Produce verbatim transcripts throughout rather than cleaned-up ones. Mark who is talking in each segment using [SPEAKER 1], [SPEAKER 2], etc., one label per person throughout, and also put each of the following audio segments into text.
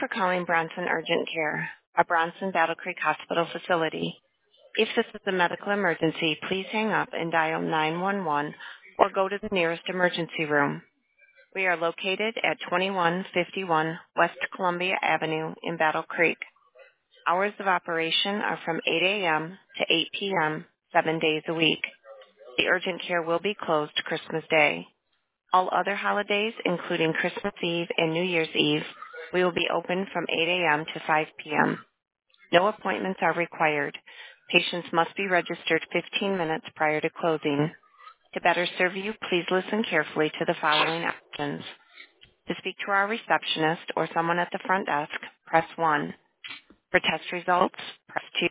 [SPEAKER 1] for calling Bronson Urgent Care, a Bronson Battle Creek Hospital facility. If this is a medical emergency, please hang up and dial nine one one or go to the nearest emergency room. We are located at twenty-one fifty-one West Columbia Avenue in Battle Creek. Hours of operation are from eight a.m. to eight p.m., seven days a week. The urgent care will be closed Christmas Day. All other holidays, including Christmas Eve and New Year's Eve, we will be open from eight a.m. to five p.m. No appointments are required. Patients must be registered fifteen minutes prior to closing. To better serve you, please listen carefully to the following options. To speak to our receptionist or someone at the front desk, press one. For test results, press two.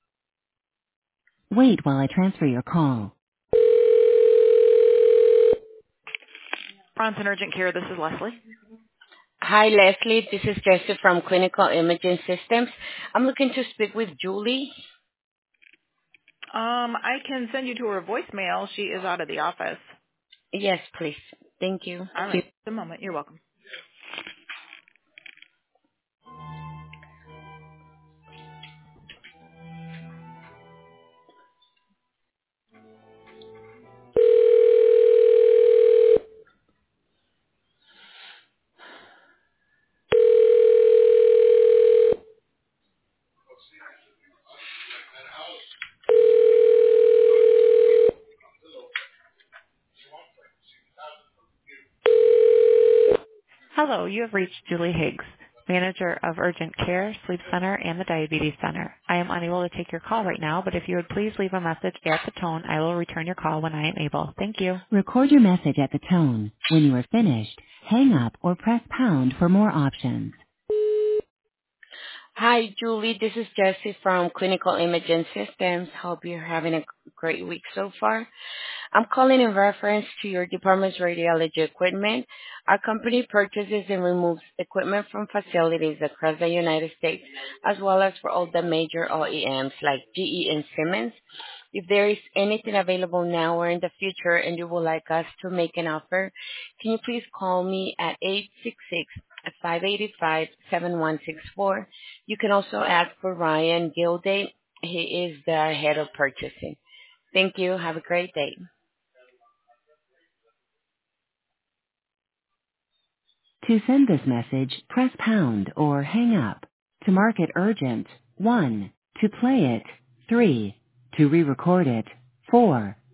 [SPEAKER 1] Wait while I transfer your call. Bronson Urgent Care, this is Leslie.
[SPEAKER 2] Hi, Leslie. This is Jessie from Clinical Imaging Systems. I'm looking to speak with Julie.
[SPEAKER 1] Um, I can send you to her voicemail. She is out of the office.
[SPEAKER 2] Yes, please. Thank you.
[SPEAKER 1] All right. Just a moment. You're welcome. Hello, you have reached Julie Higgs, Manager of Urgent Care, Sleep Center, and the Diabetes Center. I am unable to take your call right now, but if you would please leave a message at the tone, I will return your call when I am able. Thank you. Record your message at the tone. When you are finished, hang up or press pound for more options.
[SPEAKER 2] Hi, Julie. This is Jessie from Clinical Imaging Systems. Hope you're having a great week so far. I'm calling in reference to your department's radiology equipment. Our company purchases and removes equipment from facilities across the United States, as well as for all the major O E Ms like G E and Siemens. If there is anything available now or in the future and you would like us to make an offer, can you please call me at eight six six, five eight five, seven one six four. You can also ask for Ryan Gilday. He is the head of purchasing. Thank you. Have a great day.
[SPEAKER 1] To send this message, press pound or hang up. To mark it urgent, one. To play it, three. To re-record it, four.